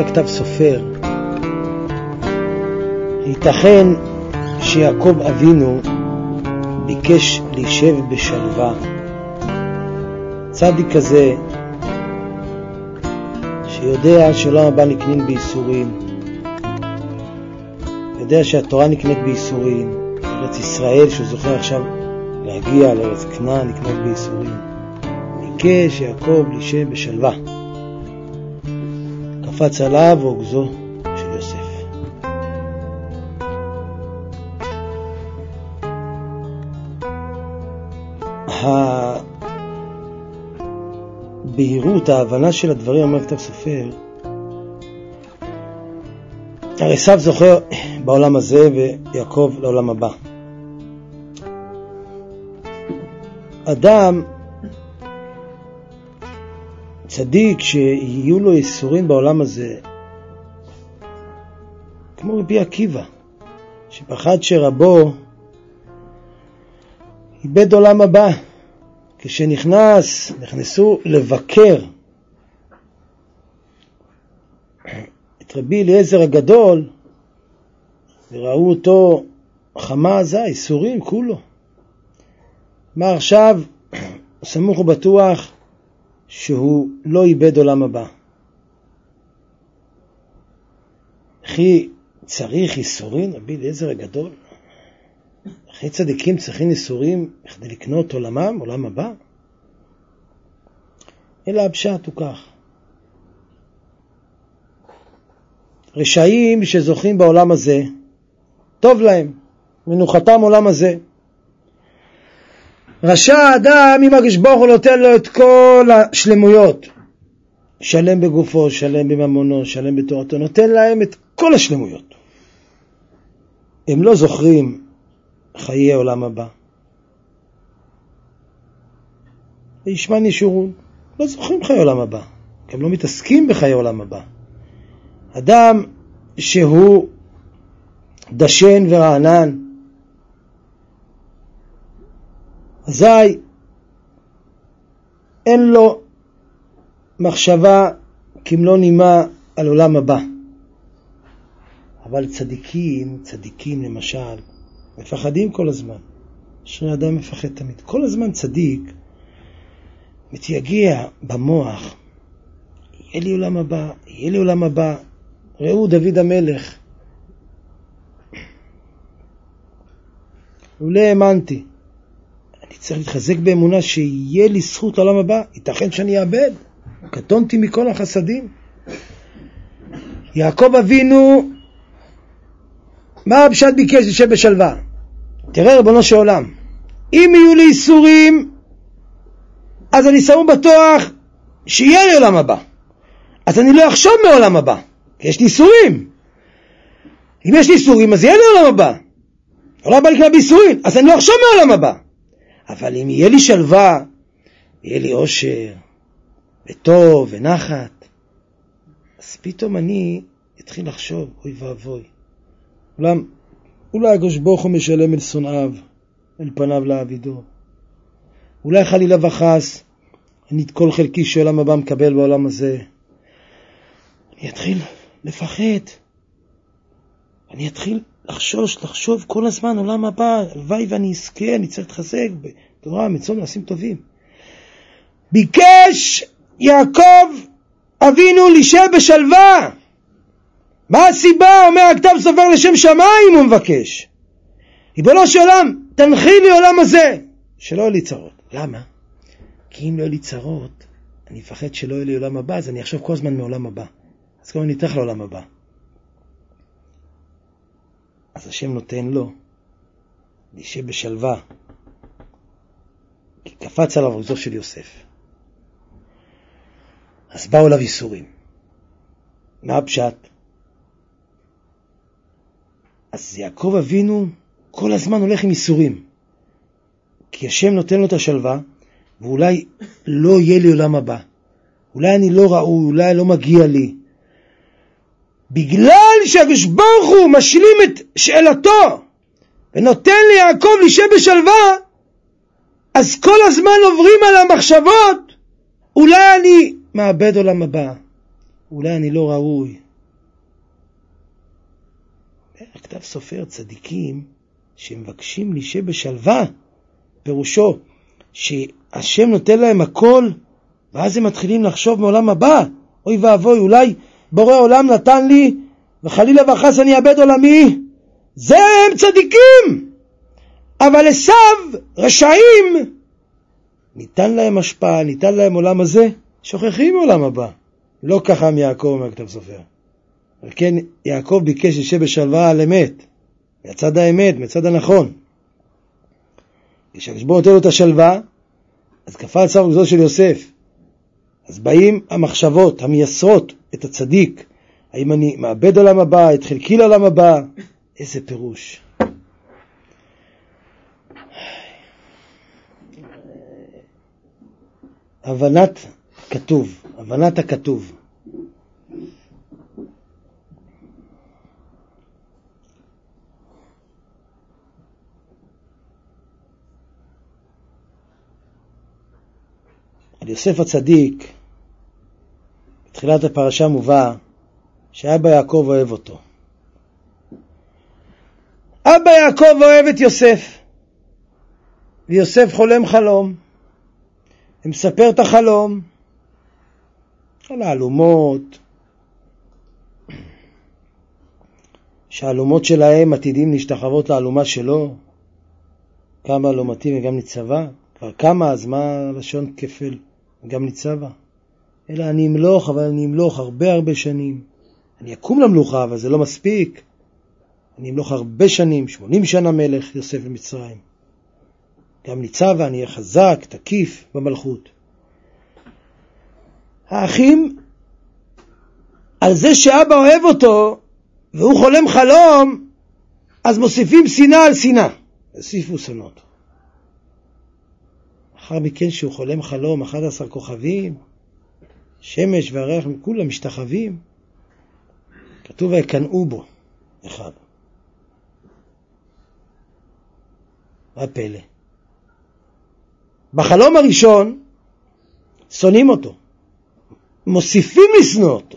כתב סופר, ייתכן שיעקב אבינו ביקש להישב בשלווה. צדיק כזה שיודע שעולם הבא נקנין בייסורים, יודע שהתורה נקנית בייסורים, ארץ ישראל שהוא זוכר עכשיו להגיע לארץ כנען נקנית בייסורים, ביקש יעקב להישב בשלווה. קפץ עליו עוגזו של יוסף. הבהירות, ההבנה של הדברים, אומר כתב סופר, הרי עשיו זוכר בעולם הזה ויעקב לעולם הבא. אדם צדיק שיהיו לו ייסורים בעולם הזה, כמו רבי עקיבא שפחד שרבו איבד עולם הבא, כשנכנסו לבקר את רבי אליעזר הגדול וראו אותו חמה עזה, ייסורים כולו. מה עכשיו? סמוך ובטוח שהוא לא איבד עולם הבא. אחי, צריך ייסורים? רבי אליעזר הגדול? אחי, צדיקים צריכים ייסורים כדי לקנות עולמם, עולם הבא? אלא הפשט הוא כך. רשעים שזוכים בעולם הזה, טוב להם, מנוחתם עולם הזה. רשע האדם, אם הקדוש ברוך הוא נותן לו את כל השלמויות, שלם בגופו, שלם בממונו, שלם בתורתו, נותן להם את כל השלמויות. הם לא זוכרים חיי העולם הבא. וישמע נשורון, לא זוכרים חיי העולם הבא, כי הם לא מתעסקים בחיי העולם הבא. אדם שהוא דשן ורענן, אזי אין לו מחשבה כמלוא נימה על עולם הבא. אבל צדיקים למשל, מפחדים כל הזמן. אשרי אדם מפחד תמיד. כל הזמן צדיק מתייגע במוח, יהיה לי עולם הבא, יהיה לי עולם הבא. ראו דוד המלך, אולי האמנתי, אני צריך להתחזק באמונה שיהיה לי זכות לעולם הבא, ייתכן שאני אאבד, קטונתי מכל החסדים. יעקב אבינו, מה הפשט ביקש? להישב בשלווה. תראה רבונו של עולם, אם יהיו לי איסורים, אז אני סמוך בטוח שיהיה לי עולם הבא, אז אני לא אחשוב מעולם הבא, כי יש לי איסורים. אם יש לי איסורים, אז יהיה לי עולם הבא. עולם הבא נקרא באיסורים, אז אני לא אחשוב מעולם הבא. אבל אם יהיה לי שלווה, יהיה לי אושר וטוב ונחת, אז פתאום אני אתחיל לחשוב, אוי ואבוי, אולי הקדוש ברוך הוא משלם אל שונאיו, אל פניו לעבידו. אולי חלילה וחס אני את כל חלקי שעולם הבא מקבל בעולם הזה. אני אתחיל לפחד, אני אתחיל לחשוב כל הזמן עולם הבא, הלוואי ואני אזכה, אני צריך להתחזק בתורה, מצוות, מעשים טובים. ביקש יעקב אבינו להישב בשלווה. מה הסיבה? אומר הכתב סופר, לשם שמיים הוא מבקש. ריבונו של עולם, תנחי לי עולם הזה, שלא יהיו לי צרות. למה? כי אם לא יהיו לי צרות, אני אפחד שלא יהיו לי עולם הבא, אז אני אחשוב כל הזמן מעולם הבא. אז כמו אני אתך לעולם הבא. אז השם נותן לו להישב בשלווה, כי קפץ עליו עוגזו של יוסף. אז באו אליו ייסורים. מה הפשט? אז יעקב אבינו כל הזמן הולך עם ייסורים, כי השם נותן לו את השלווה, ואולי לא יהיה לי עולם הבא, אולי אני לא ראוי, אולי לא מגיע לי. בגלל שהקדוש ברוך הוא משלים את שאלתו ונותן ליעקב להישב בשלווה, אז כל הזמן עוברים על המחשבות, אולי אני מאבד עולם הבא, אולי אני לא ראוי, כתב סופר צדיקים שמבקשים להישאר בשלווה, פירושו שהשם נותן להם הכל, ואז הם מתחילים לחשוב מעולם הבא, אוי ואבוי, אולי בורא עולם נתן לי, וחלילה וחס אני אאבד עולמי. זה הם צדיקים. אבל עשיו, רשעים, ניתן להם השפעה, ניתן להם עולם הזה, שוכחים מעולם הבא. לא ככה מיעקב אומר כתב סופר. וכן יעקב ביקש שישב בשלווה על אמת, מצד האמת, מצד הנכון. כשהקדוש ברוך הוא נותן לו את השלווה, אז קפץ שר וגזול של יוסף. אז באים המחשבות המייסרות את הצדיק, האם אני מאבד עולם הבא, את חלקי לעולם הבא, איזה פירוש. הבנת כתוב, הבנת הכתוב. על יוסף הצדיק, בתחילת הפרשה מובא, שאבא יעקב אוהב אותו. אבא יעקב אוהב את יוסף, ויוסף חולם חלום. הוא מספר את החלום, על העלומות, שהעלומות שלהם עתידים להשתחוות לעלומה שלו, כמה עלומתים וגם ניצבה, כבר כמה, אז מה לשון כפל גם ניצבה? אלא אני אמלוך, אבל אני אמלוך הרבה שנים. אני אקום למלוכה, אבל זה לא מספיק. אני אמלוך הרבה שנים, 80 שנה מלך יוסף במצרים. גם ניצבה, אני אהיה חזק, תקיף במלכות. האחים, על זה שאבא אוהב אותו, והוא חולם חלום, אז מוסיפים שנאה על שנאה. הוסיפו שנאות. אחר מכן שהוא חולם חלום, 11 כוכבים, שמש והריח, כולם משתחווים. כתוב ויקנאו בו, אחד. מה פלא? בחלום הראשון, שונאים אותו. מוסיפים לשנוא אותו.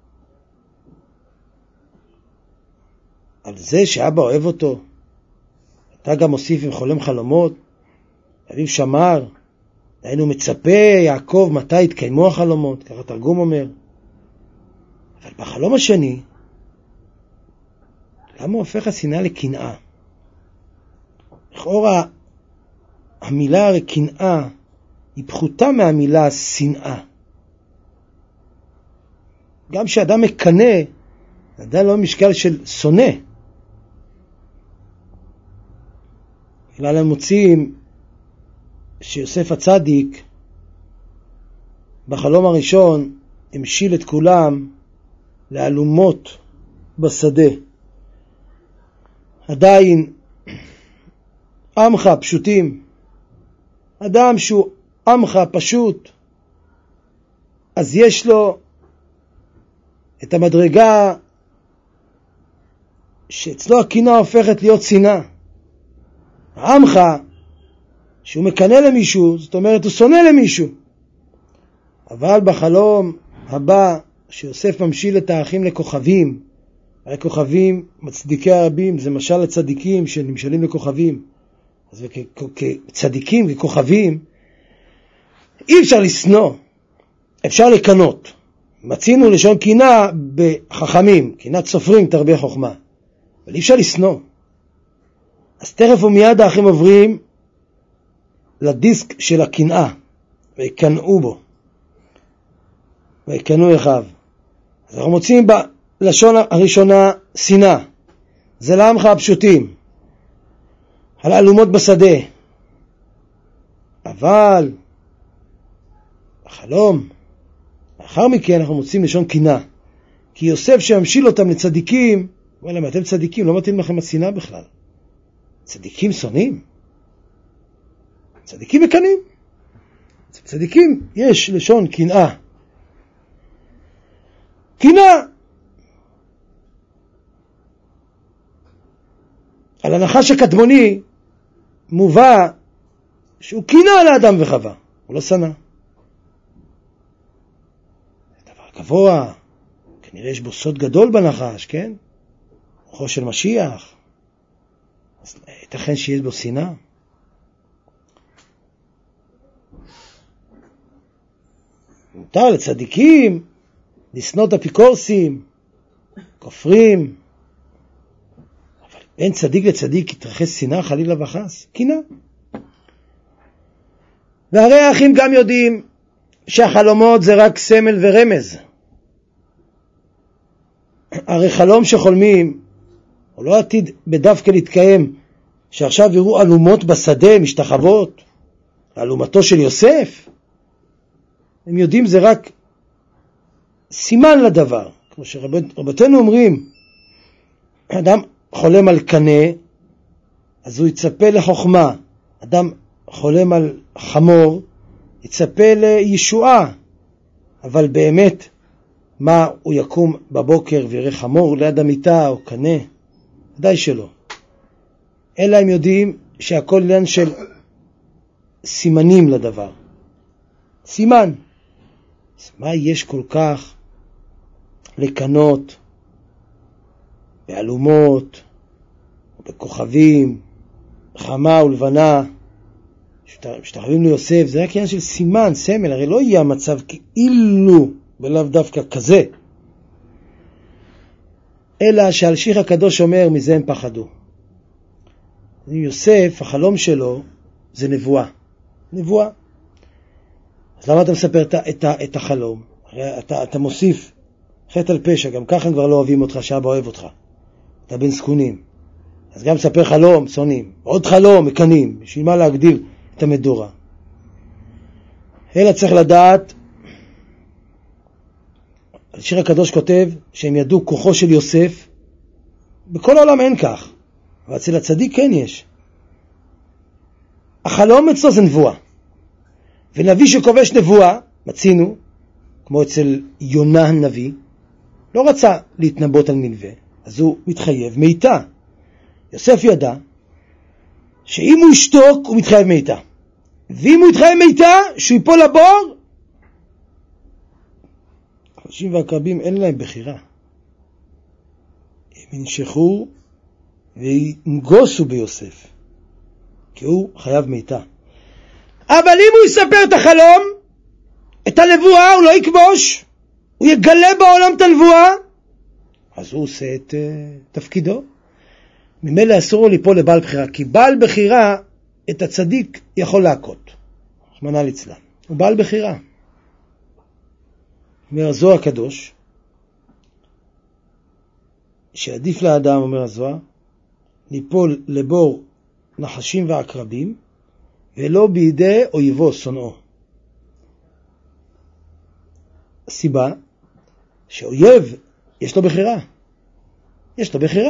על זה שאבא אוהב אותו, אתה גם מוסיף עם חולם חלומות, אביו שמר, היינו מצפה יעקב מתי התקיימו החלומות, ככה תרגום אומר. אבל בחלום השני, למה הופך השנאה לקנאה? לכאורה, המילה הרי קנאה היא פחותה מהמילה שנאה. גם כשאדם מקנא, עדיין לא משקל של שונא. כלל הם מוצאים שיוסף הצדיק בחלום הראשון המשיל את כולם לאלומות בשדה. עדיין עמך פשוטים, אדם שהוא עמך פשוט, אז יש לו את המדרגה שאצלו הקנאה הופכת להיות שנאה. עמך שהוא מקנא למישהו, זאת אומרת הוא שונא למישהו. אבל בחלום הבא שיוסף ממשיל את האחים לכוכבים, הרי כוכבים מצדיקי הרבים, זה משל לצדיקים שנמשלים לכוכבים. אז כצדיקים וכוכבים אי אפשר לשנוא, אפשר לקנות. מצינו לשון קנאה בחכמים, קנאת סופרים תרבה חוכמה, אבל אי אפשר לשנוא. אז תכף ומיד האחים עוברים לדיסק של הקנאה, ויקנאו בו, ויקנאו אחיו. אז אנחנו מוצאים בלשון הראשונה שנאה, זה לעמך הפשוטים, על אלומות בשדה. אבל החלום, לאחר מכן אנחנו מוצאים לשון קנאה, כי יוסף שממשיל אותם לצדיקים, וואלה, אתם צדיקים, לא מתאים לכם השנאה בכלל. צדיקים שונאים, צדיקים מקנאים. צדיקים יש לשון קנאה. קנאה על הנחש הקדמוני מובא שהוא קנאה לאדם וחווה, הוא לא שנא. זה דבר גבוה, כנראה יש בו סוד גדול בנחש, כן? הוא כוחו של משיח, אז ייתכן שיש בו שנאה. מותר לצדיקים לשנוא את אפיקורסים, כופרים, אבל בין צדיק לצדיק יתרחש שנאה חלילה וחס, קנאה. והרי האחים גם יודעים שהחלומות זה רק סמל ורמז. הרי חלום שחולמים הוא לא עתיד בדווקא להתקיים, שעכשיו יראו אלומות בשדה משתחוות, אלומתו של יוסף. הם יודעים זה רק סימן לדבר. כמו שרבותינו אומרים, אדם חולם על קנה, אז הוא יצפה לחוכמה. אדם חולם על חמור, יצפה לישועה. אבל באמת, מה הוא יקום בבוקר ויראה חמור ליד המיטה או קנה? ודאי שלא. אלא הם יודעים שהכל עניין של סימנים לדבר. סימן. אז מה יש כל כך לקנות באלומות, בכוכבים, חמה ולבנה, משתחווים ליוסף? זה רק עניין של סימן, סמל. הרי לא יהיה המצב כאילו בלאו דווקא כזה, אלא שהלשיך הקדוש אומר, מזה הם פחדו. יוסף, החלום שלו זה נבואה. נבואה. אז למה אתה מספר את החלום? הרי אתה מוסיף חטא על פשע, גם ככה הם כבר לא אוהבים אותך, שאבא אוהב אותך. אתה בן סכונים. אז גם מספר חלום, שונאים. עוד חלום, מקנים. בשביל מה להגדיל את המדורה? אלא צריך לדעת, השיר הקדוש כותב שהם ידעו כוחו של יוסף. בכל העולם אין כך, אבל אצל הצדיק כן יש. החלום אצלו זה נבואה. ונביא שכובש נבואה, מצינו, כמו אצל יונה הנביא, לא רצה להתנבאות על מלווה, אז הוא מתחייב מיתה. יוסף ידע שאם הוא ישתוק הוא מתחייב מיתה. ואם הוא יתחייב מיתה, שהוא ייפול לבור, החלשים והקרבים אין להם בחירה. הם ינשכו וינגוסו ביוסף, כי הוא חייב מיתה. אבל אם הוא יספר את החלום, את הנבואה, הוא לא יכבוש, הוא יגלה בעולם את הנבואה, אז הוא עושה את תפקידו. ממילא אסור לו ליפול לבעל בחירה, כי בעל בחירה את הצדיק יכול להכות. רחמנא ליצלן. הוא בעל בחירה. אומר הזוהר הקדוש, שעדיף לאדם, אומר הזוהר, ליפול לבור נחשים ועקרבים, ולא בידי אויבו, שונאו. הסיבה שאויב יש לו בחירה. יש לו בחירה.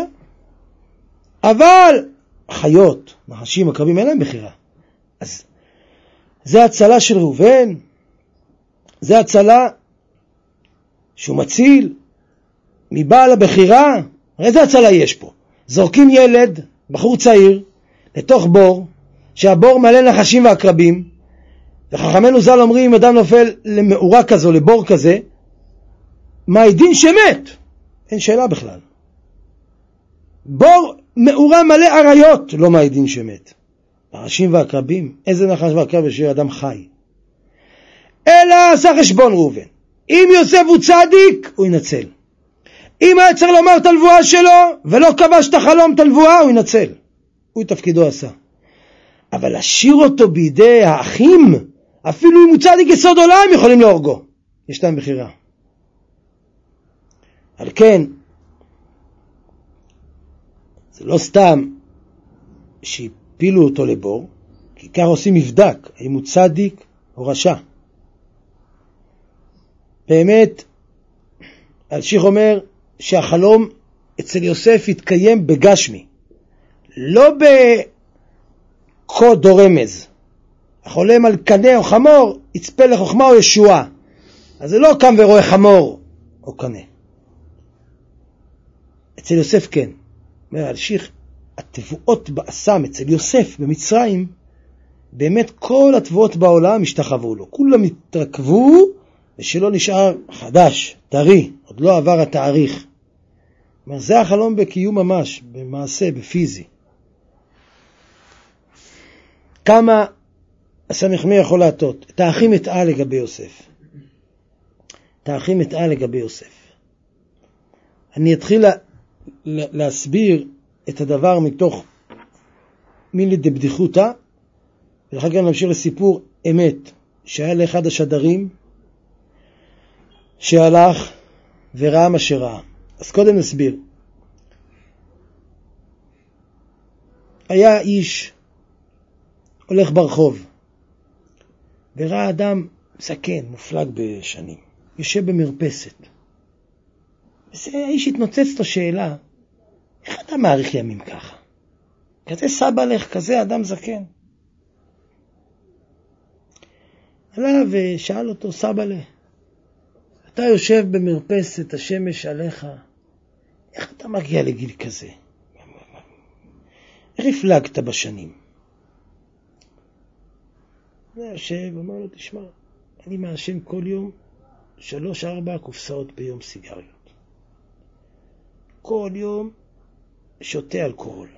אבל חיות, נחשים, עקרבים, אין להם בחירה. אז זה הצלה של ראובן, זה הצלה שהוא מציל מבעל הבחירה. הרי זה הצלה יש פה. זורקים ילד, בחור צעיר, לתוך בור, שהבור מלא נחשים ועקרבים, וחכמנו ז"ל אומרים, אם אדם נופל למאורה כזו, לבור כזה, מה הדין שמת? אין שאלה בכלל. בור מאורה מלא עריות, לא מה הדין שמת. נחשים ועקרבים, איזה נחש ועקרב בשביל אדם חי? אלא עשה חשבון ראובן. אם יוסף הוא צדיק, הוא ינצל. אם היה צריך לומר את הנבואה שלו, ולא כבש את החלום את הנבואה, הוא ינצל. הוא תפקידו עשה. אבל להשאיר אותו בידי האחים, אפילו אם הוא צדיק יסוד עולם, יכולים להורגו. יש להם בחירה. על כן, זה לא סתם שהפילו אותו לבור, כי כך עושים מבדק, האם הוא צדיק או רשע. באמת, אלשיך אומר שהחלום אצל יוסף התקיים בגשמי, לא בקוד או רמז. החולם על קנה או חמור, יצפה לחוכמה או ישועה. אז זה לא קם ורואה חמור או קנה. אצל יוסף כן. אומר אלשיך, התבואות באסם אצל יוסף במצרים, באמת כל התבואות בעולם השתחוו לו. כולם התרכבו ושלא נשאר חדש, טרי, עוד לא עבר התאריך. אומר, זה החלום בקיום ממש, במעשה, בפיזי. כמה הסמך מי יכול להטות? את האחים אתאה לגבי יוסף. את האחים אתאה לגבי יוסף. אני אתחיל להסביר את הדבר מתוך מילי דבדיחותא, ואחר כך נמשיך לסיפור אמת, שהיה לאחד השדרים, שהלך וראה מה שראה. אז קודם נסביר. היה איש הולך ברחוב, וראה אדם זקן, מופלג בשנים, יושב במרפסת. האיש התנוצץ לו שאלה, איך אתה מעריך ימים ככה? כזה סבא לך, כזה אדם זקן. עלה ושאל אותו, סבא לך, אתה יושב במרפסת, השמש עליך, איך אתה מגיע לגיל כזה? איך הפלגת בשנים? הוא יושב, אמר לו, תשמע, אני מעשן כל יום 3-4 קופסאות ביום סיגריות. כל יום שותה אלכוהול.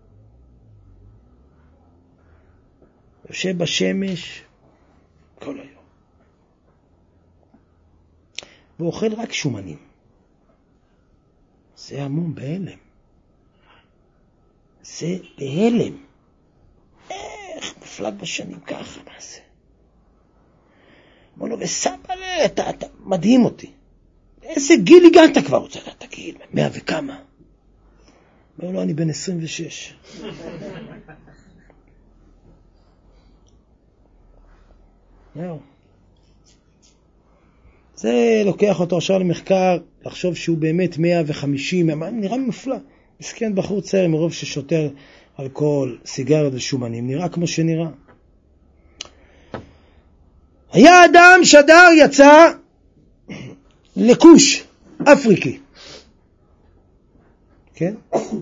יושב בשמש כל היום. ואוכל רק שומנים. זה המום בהלם. זה בהלם. איך מופלג בשנים ככה, מה זה? אמר לו, וסבא לי, אתה מדהים אותי. איזה גיל הגעת כבר? רוצה לדעת, תגיד, 100 וכמה? אמר לו, אני בן 26. זה לוקח אותו עכשיו למחקר, לחשוב שהוא באמת 150, נראה מופלא. מסכן בחור צעיר מרוב ששותה אלכוהול, סיגריות ושומנים, נראה כמו שנראה. היה אדם שדר יצא לכוש, אפריקי. כן?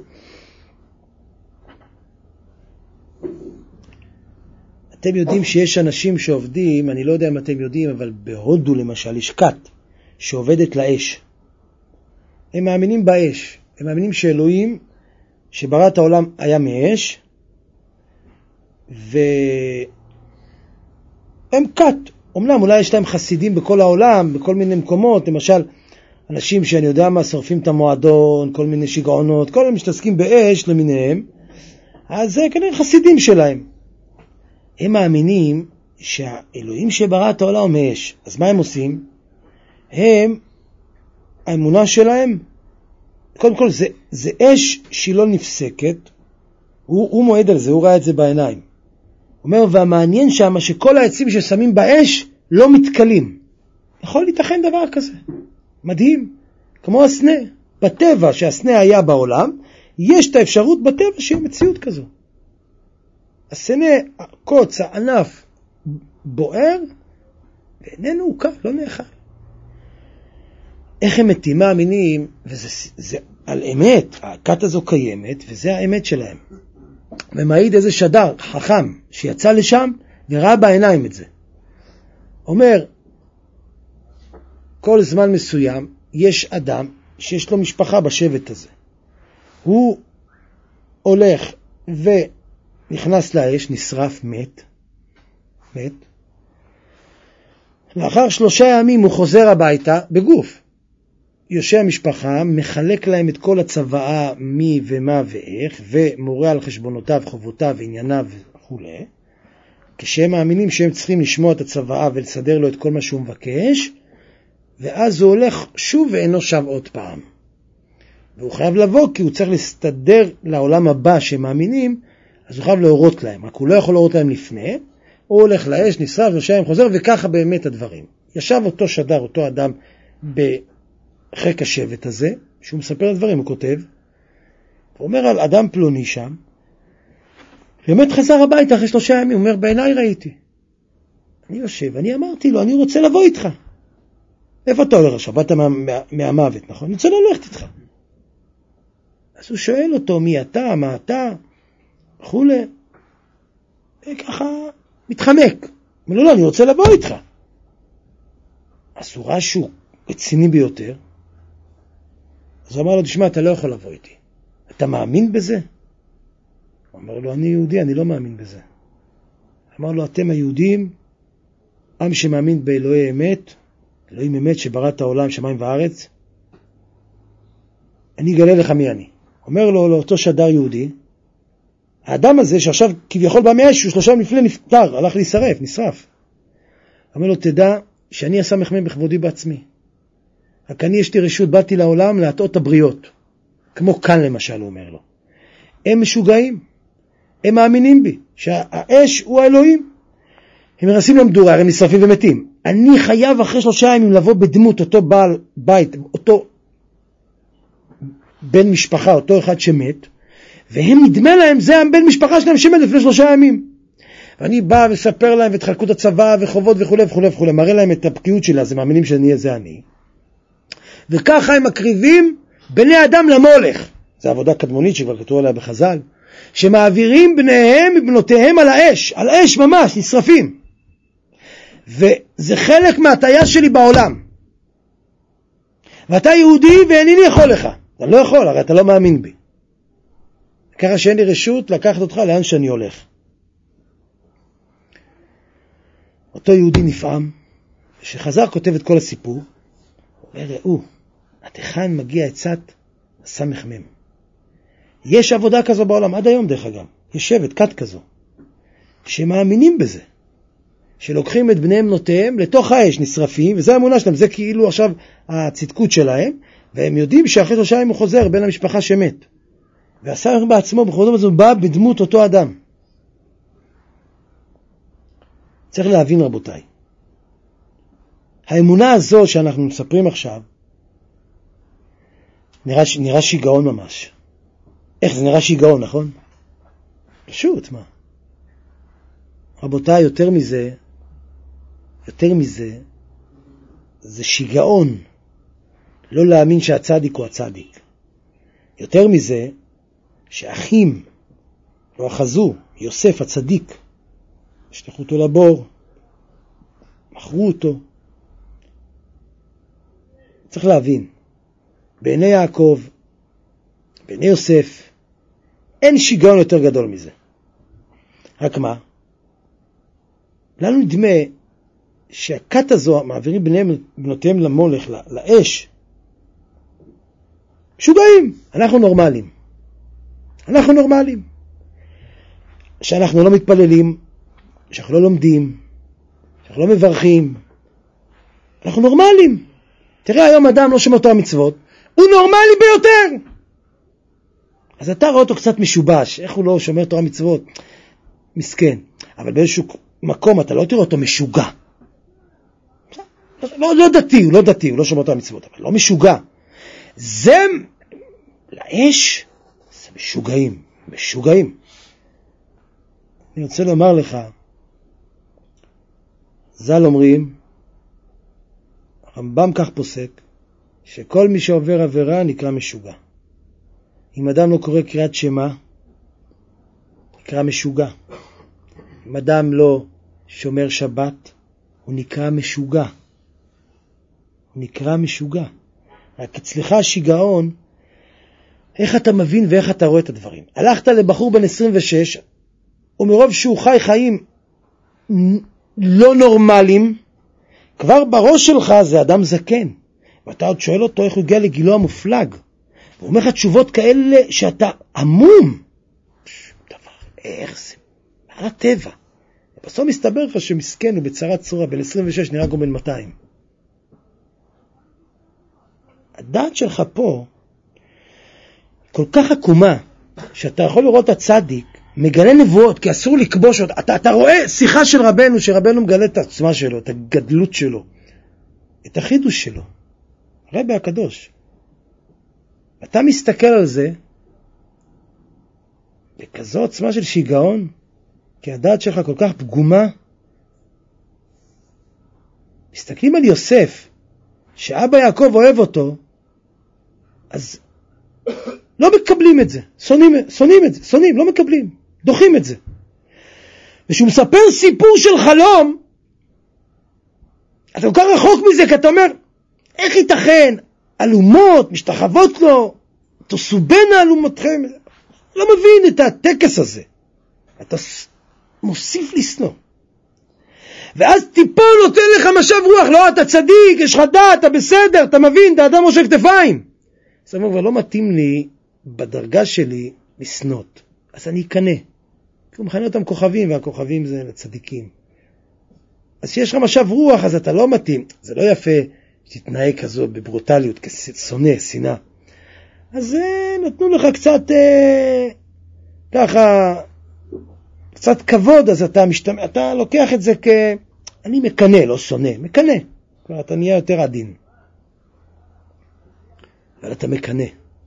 אתם יודעים שיש אנשים שעובדים, אני לא יודע אם אתם יודעים, אבל בהודו למשל יש כת שעובדת לאש. הם מאמינים באש. הם מאמינים שאלוהים, שברא את העולם היה מאש, והם כת. אמנם אולי יש להם חסידים בכל העולם, בכל מיני מקומות, למשל אנשים שאני יודע מה, שורפים את המועדון, כל מיני שיגעונות, כל הם מתעסקים באש למיניהם, אז זה כנראה חסידים שלהם. הם מאמינים שהאלוהים שברא את העולם הוא מאש. אז מה הם עושים? האמונה שלהם, קודם כל זה אש שהיא לא נפסקת, הוא מועד על זה, הוא ראה את זה בעיניים. הוא אומר, והמעניין שם שכל העצים ששמים באש לא מתקלים. יכול להתכן דבר כזה. מדהים. כמו הסנה. בטבע שהסנה היה בעולם, יש את האפשרות בטבע שיהיה מציאות כזו. הסנה, הקוץ, הענף, בוער, ואיננו הוא קל, לא נאכל. איך הם מתים מאמינים, וזה על אמת, הכת הזו קיימת, וזה האמת שלהם. ומעיד איזה שדר, חכם, שיצא לשם, וראה בעיניים את זה. אומר, כל זמן מסוים, יש אדם שיש לו משפחה בשבט הזה. הוא הולך ונכנס לאש, נשרף, מת. לאחר 3 ימים הוא חוזר הביתה בגוף. יושב המשפחה, מחלק להם את כל הצוואה מי ומה ואיך, ומורה על חשבונותיו, חובותיו, ענייניו וכו'. כשהם מאמינים שהם צריכים לשמוע את הצוואה ולסדר לו את כל מה שהוא מבקש, ואז הוא הולך שוב ואינו שב עוד פעם. והוא חייב לבוא כי הוא צריך להסתדר לעולם הבא שהם מאמינים, אז הוא חייב להורות להם. רק הוא לא יכול להורות להם לפני, הוא הולך לאש, נשרף, 3 ימים חוזר, וככה באמת הדברים. ישב אותו שדר, אותו אדם בחיק השבט הזה, שהוא מספר את דברים, הוא כותב, הוא אומר על אדם פלוני שם, באמת חזר הביתה אחרי 3 ימים, הוא אומר, בעיניי ראיתי. אני יושב, אני אמרתי לו, אני רוצה לבוא איתך. איפה אתה הולך עכשיו? באת מהמוות, נכון? אני רוצה ללכת איתך. אז הוא שואל אותו, מי אתה, מה אתה, וכו'. וככה מתחמק. אומר לו, לא, אני רוצה לבוא איתך. אז הוא ראה שהוא רציני ביותר. אז הוא אמר לו, תשמע, אתה לא יכול לבוא איתי. אתה מאמין בזה? הוא אמר לו, אני יהודי, אני לא מאמין בזה. אמר לו, אתם היהודים, עם שמאמין באלוהי אמת, אלוהים אמת שברא את העולם, שמיים וארץ, אני אגלה לך מי אני. אומר לו, לאותו שדר יהודי, האדם הזה שעכשיו כביכול בא מאש, הוא 3 ימים לפני נפטר, הלך להישרף, נשרף. אומר לו, תדע שאני הסמ"ם בכבודי בעצמי. רק אני יש לי רשות, באתי לעולם להטעות הבריות. כמו כאן למשל, הוא אומר לו. הם משוגעים, הם מאמינים בי, שהאש הוא האלוהים. הם מרסים למדורה, הם נשרפים ומתים. אני חייב אחרי 3 ימים לבוא בדמות אותו בעל בית, אותו בן משפחה, אותו אחד שמת, והם נדמה להם, זה הבן משפחה שלהם שמת לפני 3 ימים. ואני בא וספר להם את חלקות הצבא וחובות וכו' וכו' וכו', מראה להם את הבקיאות שלה, אז הם מאמינים שאני זה אני. וככה הם מקריבים בני אדם למולך. זו עבודה קדמונית שכבר כתוב עליה בחז"ל, שמעבירים בניהם ובנותיהם על האש, על האש ממש, נשרפים. וזה חלק מההטיה שלי בעולם. ואתה יהודי ואיני יכול לך. אתה לא יכול, הרי אתה לא מאמין בי. ככה שאין לי רשות לקחת אותך לאן שאני הולך. אותו יהודי נפעם, שחזר כותב את כל הסיפור, הוא אומר, ראו, עד היכן מגיע עצת הסמ"ם. יש עבודה כזו בעולם, עד היום דרך אגב, יש שבט, כת כזו, שמאמינים בזה, שלוקחים את בניהם בנותיהם לתוך האש, נשרפים, וזה האמונה שלהם, זה כאילו עכשיו הצדקות שלהם, והם יודעים שאחרי 3 ימים הוא חוזר בין המשפחה שמת. והסמ"ם בעצמו, בכבודו בזה, בא בדמות אותו אדם. צריך להבין רבותיי, האמונה הזו שאנחנו מספרים עכשיו, נראה שיגעון ממש. איך זה נראה שיגעון, נכון? פשוט, מה? רבותיי, יותר מזה, זה שיגעון. לא להאמין שהצדיק הוא הצדיק. יותר מזה, שאחים לא אחזו, יוסף הצדיק, השלחו אותו לבור, מכרו אותו. צריך להבין, בעיני יעקב, בעיני יוסף, אין שיגעון יותר גדול מזה. רק מה? לנו נדמה שהכת הזו, מעבירים בנותיהם למולך, לאש, משוגעים. אנחנו נורמלים. שאנחנו לא מתפללים, שאנחנו לא לומדים, שאנחנו לא מברכים. אנחנו נורמלים. תראה, היום אדם לא שומר תורה מצוות, הוא נורמלי ביותר. אז אתה רואה אותו קצת משובש, איך הוא לא שומר תורה מצוות? מסכן. אבל באיזשהו מקום אתה לא תראה אותו משוגע. לא דתי, הוא לא שומר תורה מצוות, אבל לא משוגע. זה, לאש, זה משוגעים. אני רוצה לומר לך, ז"ל אומרים, הרמב"ם כך פוסק, שכל מי שעובר עבירה נקרא משוגע. אם אדם לא קורא קריאת שמע, נקרא משוגע. אם אדם לא שומר שבת, הוא נקרא משוגע. רק אצלך שיגעון, איך אתה מבין ואיך אתה רואה את הדברים. הלכת לבחור בן 26, ומרוב שהוא חי חיים לא נורמליים, כבר בראש שלך זה אדם זקן. ואתה עוד שואל אותו איך הוא הגיע לגילו המופלג. הוא אומר לך תשובות כאלה שאתה עמום. איך זה? מה הטבע? בסוף מסתבר לך שמסכן הוא בצרת צורה, בן 26 נראה גם בן 200. הדעת שלך פה כל כך עקומה, שאתה יכול לראות את הצדיק, מגלה נבואות, כי אסור לקבוש אותה. אתה רואה שיחה של רבנו, שרבנו מגלה את העצמה שלו, את הגדלות שלו, את החידוש שלו. רבי הקדוש. אתה מסתכל על זה, בכזו עצמה של שיגעון, כי הדעת שלך כל כך פגומה. מסתכלים על יוסף, שאבא יעקב אוהב אותו, אז לא מקבלים את זה, שונאים, לא מקבלים, דוחים את זה. ושהוא מספר סיפור של חלום, אתה כל כך רחוק מזה, כי אתה אומר, איך ייתכן? אלומות, משתחוות לו, תסובנה אלומותכם. לא מבין את הטקס הזה. אתה מוסיף לשנוא. ואז טיפול נותן לך משב רוח, לא, אתה צדיק, יש לך דעת, אתה בסדר, אתה מבין, אתה אדם ראשי כתפיים. אז הוא אומר, לא מתאים לי בדרגה שלי לסנות. אז אני אקנה. כי הוא מכנה אותם כוכבים, והכוכבים זה לצדיקים. אז שיש לך משב רוח, אז אתה לא מתאים. זה לא יפה שתתנהג כזו בברוטליות, כשונא, שנאה. אז נתנו לך קצת, ככה, קצת כבוד, אז אתה לוקח את זה אני מקנה, לא שונא, מקנה. כלומר, אתה נהיה יותר עדין. אבל אתה מקנה.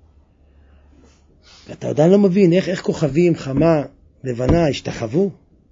ואתה עדיין לא מבין איך כוכבים, חמה, לבנה, השתחוו.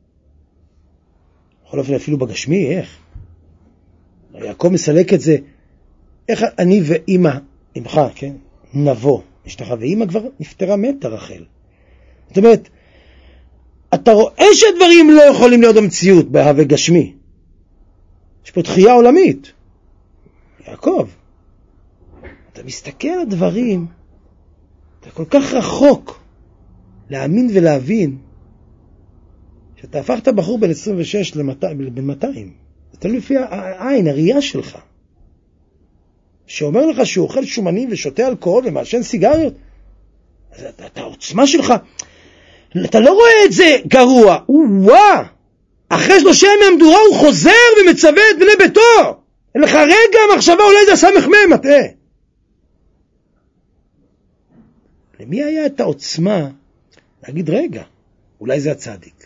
בכל אופן אפילו בגשמי, איך? יעקב מסלק את זה. איך אני ואמא, אמך, כן? נבוא, השתחווה. אמא כבר נפטרה מתה רחל. זאת אומרת, אתה רואה שדברים לא יכולים להיות במציאות, בהווה גשמי. יש פה תחייה עולמית. יעקב, אתה מסתכל על הדברים, אתה כל כך רחוק להאמין ולהבין, שאתה הפכת בחור בין 26 בין 200. זה תלוי לפי העין, הראייה שלך. שאומר לך שהוא אוכל שומנים ושותה אלכוהול ומעשן סיגריות. אז אתה העוצמה שלך, אתה לא רואה את זה גרוע. וואה! אחרי 3 ימי המדורה הוא חוזר ומצווה את בני ביתו. אין לך רגע מחשבה, אולי זה סמך מהם, מטעה. למי היה את העוצמה להגיד, רגע, אולי זה הצדיק?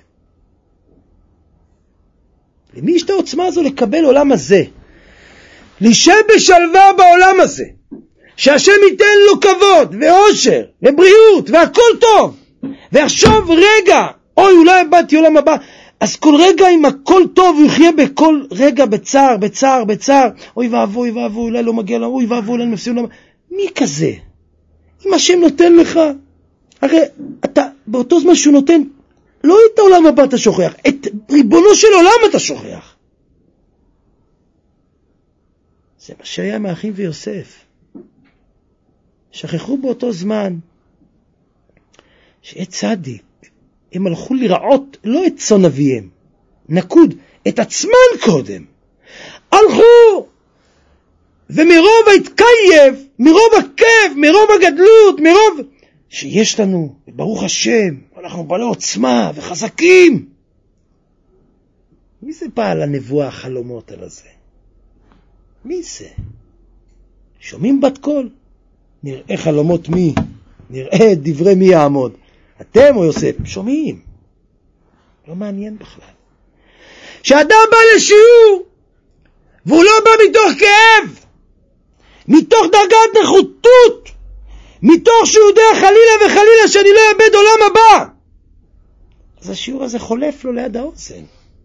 למי יש את העוצמה הזו לקבל עולם הזה? להישב בשלווה בעולם הזה, שהשם ייתן לו כבוד ואושר ובריאות והכל טוב, ויחשוב רגע, אוי אולי באתי עולם הבא, אז כל רגע עם הכל טוב הוא יחיה בכל רגע בצער, בצער, בצער, אוי ואבוי, אולי לא מגיע לו, אוי ואבוי, אולי נפסיד לו. מי כזה? אם השם נותן לך, הרי אתה באותו זמן שהוא נותן, לא את העולם הבא אתה שוכח, את ריבונו של עולם אתה שוכח. זה מה שהיה מאחים ויוסף. שכחו באותו זמן שאת צדיק, הם הלכו לרעות לא את צאן אביהם, נקוד, את עצמן קודם. הלכו, ומרוב ההתקייב, מרוב הכיף, מרוב הגדלות, מרוב שיש לנו, ברוך השם, אנחנו בעלי עוצמה וחזקים. מי זה בעל הנבואה החלומות על הזה? מי זה? שומעים בת קול? נראה חלומות מי? נראה דברי מי יעמוד? אתם או יוסף? שומעים. לא מעניין בכלל. שאדם בא לשיעור, והוא לא בא מתוך כאב, מתוך דרגת נחותות, מתוך שהוא יודע חלילה וחלילה שאני לא אאבד עולם הבא, אז השיעור הזה חולף לו ליד האוזן.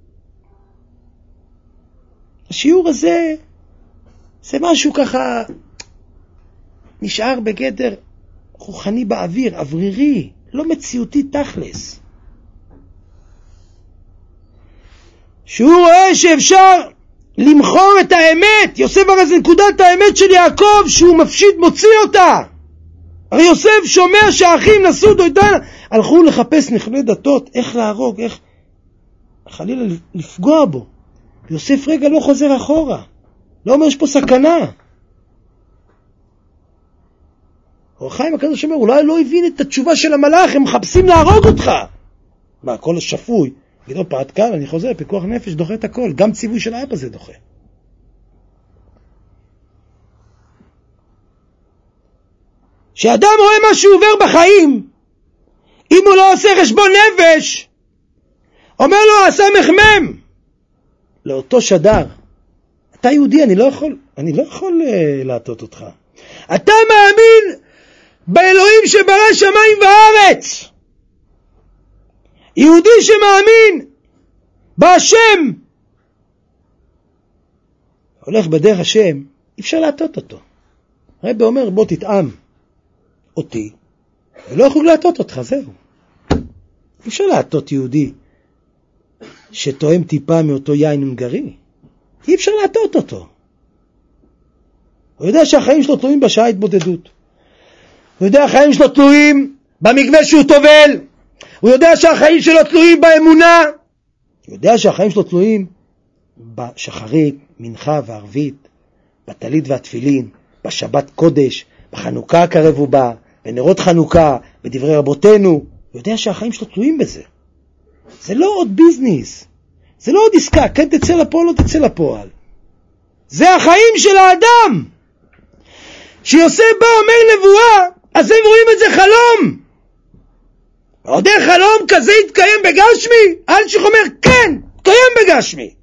השיעור הזה זה משהו ככה נשאר בגדר רוחני באוויר, אוורירי, לא מציאותי תכלס. שהוא רואה שאפשר למחור את האמת. יוסף הרי זה נקודת האמת של יעקב שהוא מפשיט מוציא אותה. הרי יוסף שומע שהאחים נסעו דוידן, הלכו לחפש נכלי דתות, איך להרוג, איך חלילה לפגוע בו. יוסף רגע לא חוזר אחורה, לא אומר יש פה סכנה. אור החיים הקדוש אומר, אולי לא הבין את התשובה של המלאך, הם מחפשים להרוג אותך. מה, הכל שפוי? גדול פעד כאן, אני חוזר, פיקוח נפש דוחה את הכל, גם ציווי של האבא זה דוחה. שאדם רואה מה שהוא עובר בחיים, אם הוא לא עושה חשבון נפש, אומר לו הסמך מם, לאותו שדר, אתה יהודי, אני לא יכול להטות אותך. אתה מאמין באלוהים שברא שמיים וארץ. יהודי שמאמין בהשם, הולך בדרך השם, אי אפשר להטות אותו. הרב אומר, בוא תטעם אותי, ולא יכול להטות אותך, זהו. אי אפשר להטות יהודי שתואם טיפה מאותו יין הונגרי. אי אפשר להטות אותו. הוא יודע שהחיים שלו תלויים בשעה התבודדות. הוא יודע שהחיים שלו תלויים במקווה שהוא טובל. הוא יודע שהחיים שלו תלויים באמונה. הוא יודע שהחיים שלו תלויים בשחרית, מנחה וערבית, בטלית והתפילין, בשבת קודש, בחנוכה הקרב ובא, בנרות חנוכה, בדברי רבותינו. הוא יודע שהחיים שלו תלויים בזה. זה לא עוד ביזנס. זה לא עוד עסקה, כן תצא לפועל או תצא לפועל. זה החיים של האדם. שיוסף בא אומר נבואה, אז הם רואים את זה חלום. עוד חלום כזה יתקיים בגשמי? אלשיך אומר כן, יתקיים בגשמי.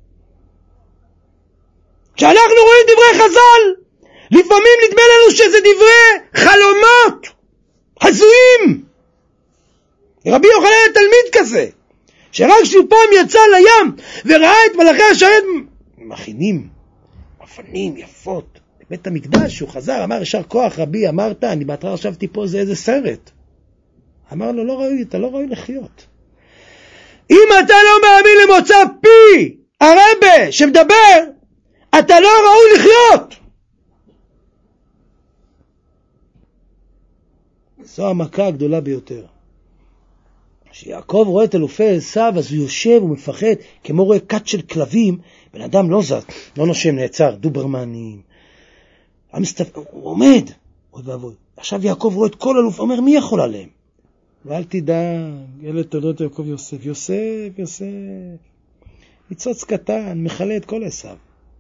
כשאנחנו רואים דברי חז"ל, לפעמים נדמה לנו שזה דברי חלומות הזויים. רבי יוחנן תלמיד כזה, שרק שהוא פעם יצא לים וראה את מלאכי השרת מכינים אבנים יפות בבית המקדש, הוא חזר, אמר ישר כוח רבי, אמרת, אני בהתחלה חשבתי פה זה איזה סרט. אמר לו, לא ראוי, אתה לא ראוי לחיות. אם אתה לא מאמין למוצא פי הרבה שמדבר, אתה לא ראוי לחיות. זו המכה הגדולה ביותר. כשיעקב רואה את אלופי עשיו, אז הוא יושב ומפחד, כמו רואה קט של כלבים, בן אדם לא זז, לא נושם, נעצר, דוברמנים. הוא עומד, אוי ואבוי. עכשיו יעקב רואה את כל אלוף, אומר, מי יכול עליהם? ואל תדאג, אלה תולדות יעקב יוסף, יוסף, ניצוץ קטן, מכלה את כל עשיו.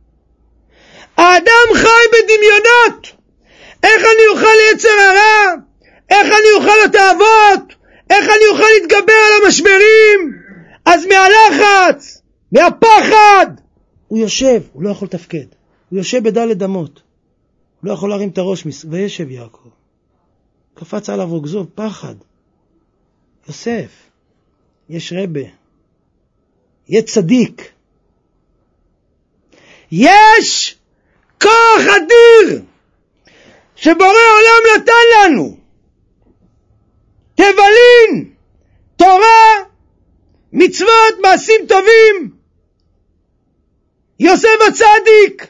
האדם חי בדמיונות. איך אני אוכל ליצר הרע? איך אני אוכל לתאוות? איך אני אוכל להתגבר על המשברים? אז מהלחץ, מהפחד, הוא יושב, הוא לא יכול לתפקד. הוא יושב בדלת אמות. הוא לא יכול להרים את הראש, וישב יעקב. קפץ עליו רוגזו, פחד. יוסף, יש רבה, יש צדיק, יש כוח אדיר שבורא עולם נתן לנו, תבלין, תורה, מצוות, מעשים טובים. יוסף הצדיק,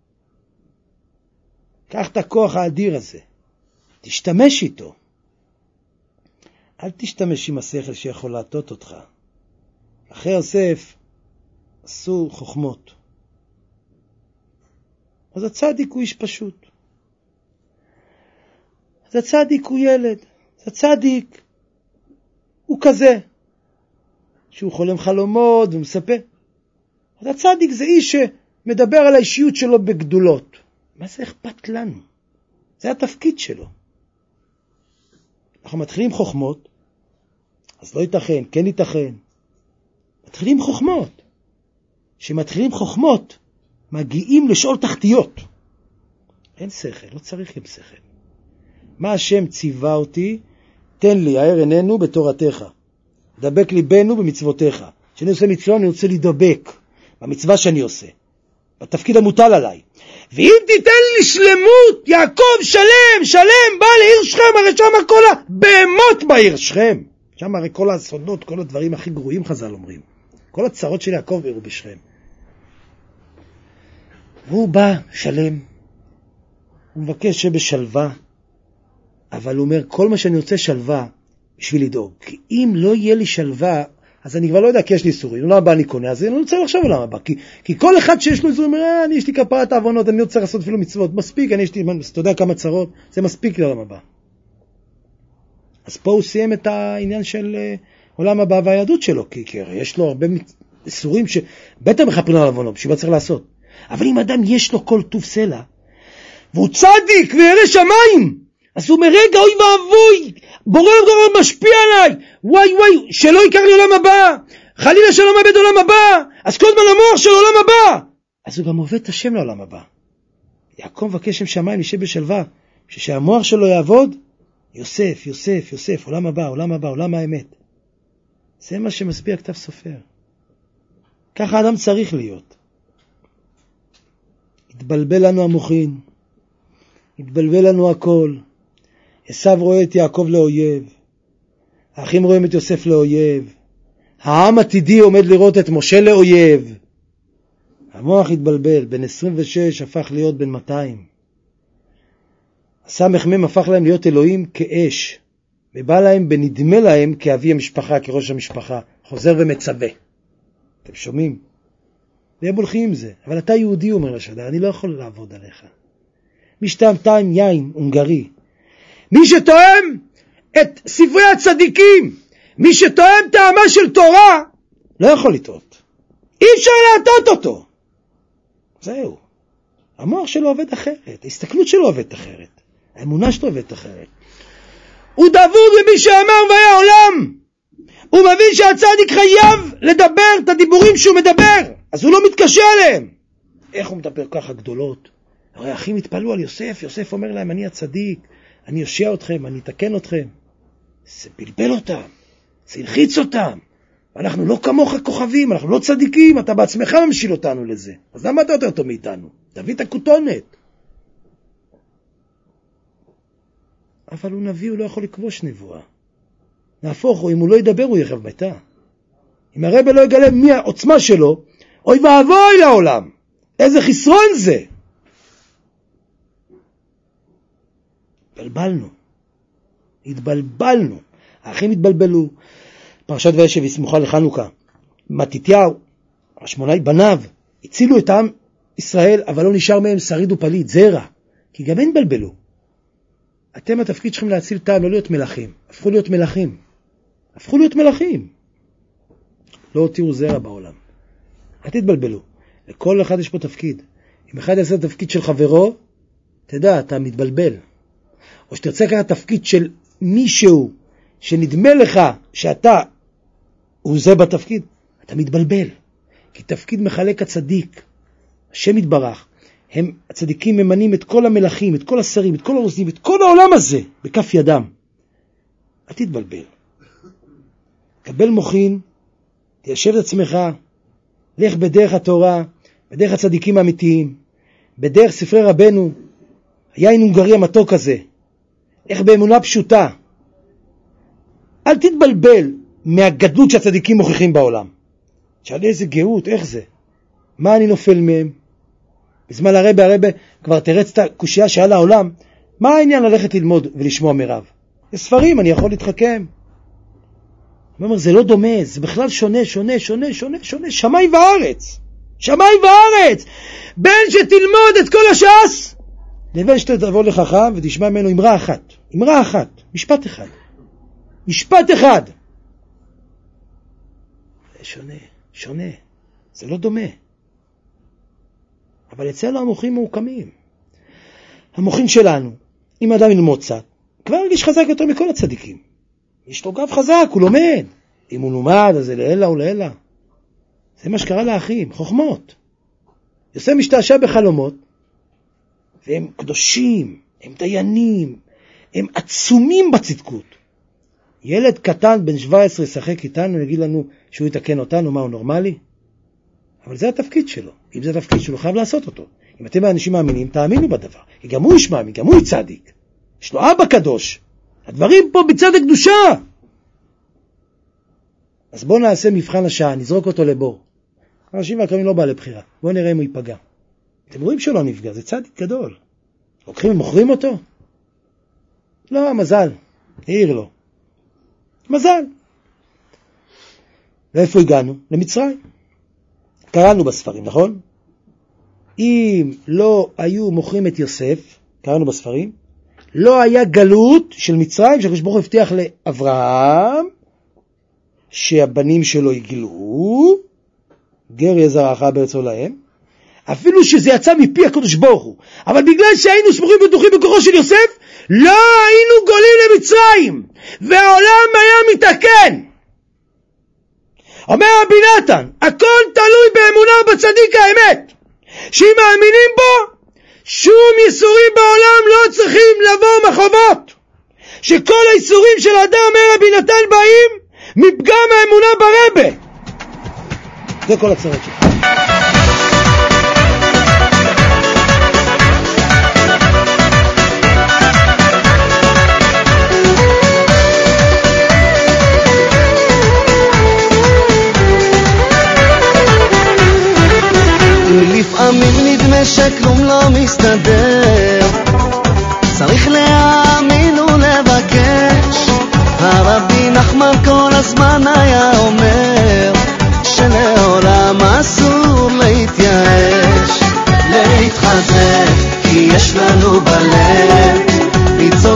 קח את הכוח האדיר הזה, תשתמש איתו. אל תשתמש עם השכל שיכול להטות אותך. אחרי יוסף עשו חוכמות. אז הצדיק הוא איש פשוט. אז הצדיק הוא ילד. אז הצדיק הוא כזה, שהוא חולם חלומות ומספר. אז הצדיק זה איש שמדבר על האישיות שלו בגדולות. מה זה אכפת לנו? זה התפקיד שלו. אנחנו מתחילים חוכמות, אז לא ייתכן, כן ייתכן. מתחילים חוכמות. שמתחילים חוכמות, מגיעים לשאול תחתיות. אין שכל, לא צריך עם שכל. מה השם ציווה אותי? תן לי, הער עינינו בתורתך. דבק ליבנו במצוותיך. כשאני עושה מצווה, אני רוצה לדבק במצווה שאני עושה. בתפקיד המוטל עליי. ואם תיתן לי שלמות, יעקב שלם, בא לעיר שכם, הרי שם הכל בהמות בעיר שכם. שם הרי כל האסונות, כל הדברים הכי גרועים חז"ל אומרים. כל הצרות של יעקב הראו בשכם. והוא בא שלם. הוא מבקש שבשלווה. אבל הוא אומר, כל מה שאני רוצה שלווה, בשביל לדאוג. כי אם לא יהיה לי שלווה, אז אני כבר לא יודע, כי יש לי איסורים. עולם הבא אני קונה, אז אני לא רוצה לחשוב עולם הבא. כי כל אחד שיש לו איסורים, אומר, יש לי כפרת העוונות, אני לא צריך לעשות אפילו מצוות. מספיק, אתה יודע כמה צרות, זה מספיק לעולם הבא. אז פה הוא סיים את העניין של עולם הבא והיהדות שלו, כי יש לו הרבה איסורים שבטח מחפרים על העוונות, בשביל מה צריך לעשות. אבל אם אדם יש לו כל טוב סלע, והוא צדיק וירא שמיים, אז הוא אומר, רגע, אוי ואבוי, בורא עולם משפיע עליי, וואי, שלא יקר לי עולם הבא, חלילה שלא מאבד עולם הבא, אז כל זמן המוח של עולם הבא. אז הוא גם עובד את השם לעולם הבא. יעקב מבקש שם שמיים, יישב בשלווה, שהמוח שלו יעבוד, יוסף, עולם הבא, עולם האמת. זה מה שמשפיע כתב סופר. ככה האדם צריך להיות. התבלבל לנו המוחין, התבלבל לנו הכל. עשיו רואה את יעקב לאויב, האחים רואים את יוסף לאויב, העם עתידי עומד לראות את משה לאויב. המוח התבלבל, בן 26 הפך להיות בן 200. הסמ"ם הפך להם להיות אלוהים כאש, ובא להם בנדמה להם כאבי המשפחה, כראש המשפחה, חוזר ומצווה. אתם שומעים? והם הולכים עם זה. אבל אתה יהודי, אומר לשדר, אני לא יכול לעבוד עליך. מי שטעם יין הונגרי, מי שטועם את ספרי הצדיקים, מי שטועם טעמה של תורה, לא יכול לטעות. אי אפשר להטות אותו. זהו. המוח שלו עובד אחרת, ההסתכלות שלו עובד אחרת, האמונה שלו עובד אחרת. הוא דבוק במי שאמר והיה עולם. הוא מבין שהצדיק חייב לדבר את הדיבורים שהוא מדבר, אז הוא לא מתקשה עליהם. איך הוא מדבר ככה גדולות? הרי האחים התפלו על יוסף, יוסף אומר להם, אני הצדיק, אני יושיע אתכם, אני אתקן אתכם. זה בלבל אותם, זה הלחיץ אותם. אנחנו לא כמוך כוכבים, אנחנו לא צדיקים, אתה בעצמך ממשיל אותנו לזה. אז למה אתה יותר טוב מאיתנו? תביא את הכותונת. אבל הוא נביא, הוא לא יכול לכבוש נבואה. נהפוך, אם הוא לא ידבר הוא יחב מתה. אם הרב לא יגלה מי העוצמה שלו, אוי ואבוי לעולם. איזה חסרון זה. התבלבלנו. האחים התבלבלו. פרשת וישב היא סמוכה לחנוכה. מתתיהו, השמונה בניו, הצילו את העם ישראל, אבל לא נשאר מהם שריד ופליט, זרע. כי גם הם התבלבלו. אתם התפקיד שלכם להציל את העם, לא להיות מלכים. הפכו להיות מלכים. לא הותירו זרע בעולם. אל תתבלבלו. לכל אחד יש פה תפקיד. אם אחד יעשה את התפקיד של חברו, תדע, אתה מתבלבל. או שתרצה ככה תפקיד של מישהו שנדמה לך שאתה הוא זה בתפקיד, אתה מתבלבל. כי תפקיד מחלק הצדיק, השם יתברך, הם הצדיקים ממנים את כל המלכים, את כל השרים, את כל הרוזים, את כל העולם הזה בכף ידם. אל תתבלבל. קבל מוחין, תיישב את עצמך, לך בדרך התורה, בדרך הצדיקים האמיתיים, בדרך ספרי רבנו, היין הונגרי המתוק הזה, לך באמונה פשוטה. אל תתבלבל מהגדלות שהצדיקים מוכיחים בעולם. שאלה איזה גאות, איך זה? מה אני נופל מהם? בזמן הרבה כבר תרץ את הקושייה שעל העולם, מה העניין ללכת ללמוד ולשמוע מרב? יש ספרים, אני יכול להתחכם. הוא אומר, זה לא דומה, זה בכלל שונה, שמיים וארץ. בין שתלמוד את כל הש"ס, לבין שתבוא לחכם ותשמע ממנו אמרה אחת, משפט אחד. זה שונה, זה לא דומה. אבל אצלנו המוחים מוקמים. המוחים שלנו, אם אדם ילמוד קצת, כבר הרגיש חזק יותר מכל הצדיקים. יש לו גב חזק, הוא לומד. אם הוא לומד, אז זה לעילה ולעילה. זה מה שקרה לאחים, חוכמות. יוסף משתעשע בחלומות, והם קדושים, הם דיינים, הם עצומים בצדקות. ילד קטן בן 17 ישחק איתנו, יגיד לנו שהוא יתקן אותנו, מה הוא נורמלי? אבל זה התפקיד שלו. אם זה התפקיד שלו, חייב לעשות אותו. אם אתם האנשים מאמינים, תאמינו בדבר. כי גם הוא ישמע, גם הוא יצדיק. יש לו אבא קדוש. הדברים פה בצד הקדושה. אז בואו נעשה מבחן השעה, נזרוק אותו לבור. אנשים והקרמים לא בעלי בחירה. בואו נראה אם הוא ייפגע. אתם רואים שלא נפגע, זה צדיק גדול. לוקחים ומוכרים אותו? לא, מזל. העיר לו. מזל. ואיפה הגענו? למצרים. קראנו בספרים, נכון? אם לא היו מוכרים את יוסף, קראנו בספרים, לא היה גלות של מצרים, שהקדוש ברוך הוא הבטיח לאברהם, שהבנים שלו יגלו, גר יהיה זרעך בארץ להם, אפילו שזה יצא מפי הקדוש ברוך הוא, אבל בגלל שהיינו סמוכים ובטוחים בכוחו של יוסף, לא היינו גולים למצרים, והעולם היה מתקן. אומר רבי נתן, הכל תלוי באמונה ובצדיק האמת, שאם מאמינים בו, שום ייסורים בעולם לא צריכים לבוא מחובות, שכל הייסורים של אדם, אומר רבי נתן, באים מפגם האמונה ברבה. זה כל הצרות שלך. לפעמים נדמה שכלום לא מסתדר, צריך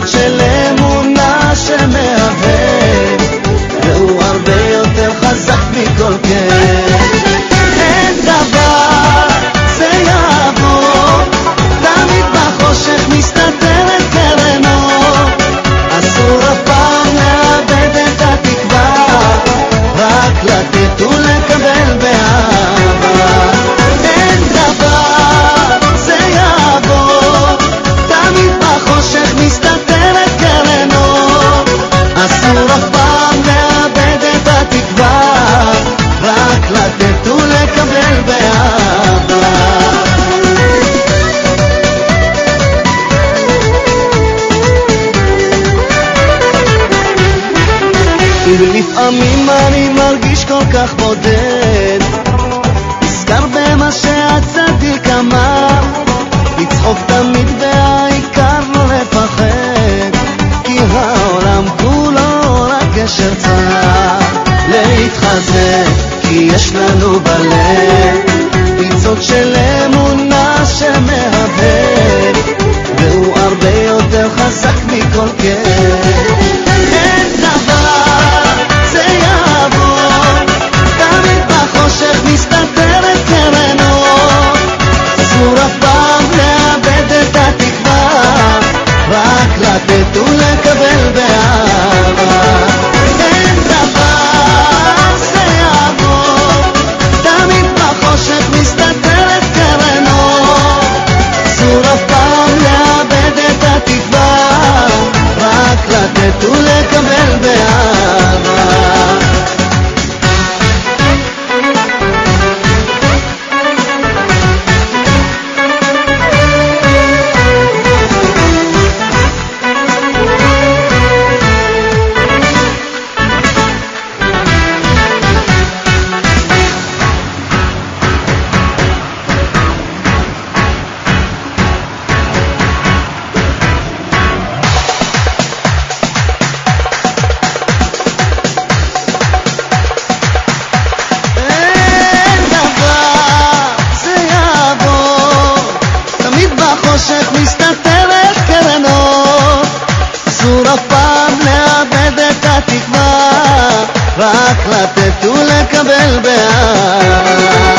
של אמונה שמהבהב, והוא הרבה יותר חזק מכל כאב. אין דבר, זה יעבור, תמיד בחושך מסתתרת קרנו, אסור אף פעם לאבד את התקווה, רק לתת ולקבל באהבה. אין דבר, זה יעבור, תמיד בחושך מסתתרת קרנו, אסור אף פעם לאבד את התקווה, רק לתת ולקבל באהבה. ולפעמים אני מרגיש כל כך בודד, נזכר במה שהצדיק אמר, לצחוק תמיד והעיקר לא לפחד, כי העולם כולו רק גשר צר, להתחזק כי יש לנו בלב ניצוץ של אמונה שמהבהב, והוא הרבה יותר חזק מכל כאב. אין דבר, זה יעבור, תמיד בחושך מסתתרת קרנו, אסור אף פעם לאבד את התקווה, רק לתת ולקבל באהבה. אין דבר, זה יעבור, תמיד בחושך מסתתרת קרנו, אסור אף פעם לאבד את התקווה, רק לתת ולקבל באהבה. בחושך מסתתרת קרנו, אסור אף פעם לאבד את התקווה, רק לתת ולקבל באהבה.